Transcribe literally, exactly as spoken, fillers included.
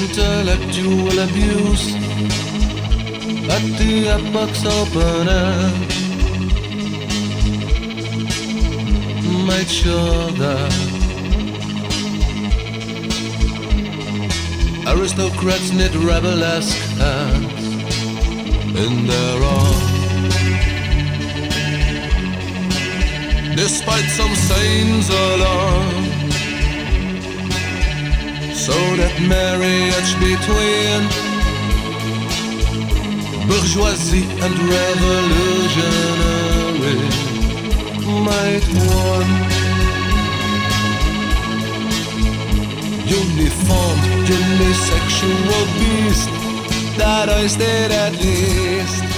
intellectual abuse at the epoch's opener made sure that aristocrats knit rebel-esque hands in their own. Despite some saints alone, so that marriage between bourgeoisie and revolutionary might one uniformed, unisexual beast that I stayed at least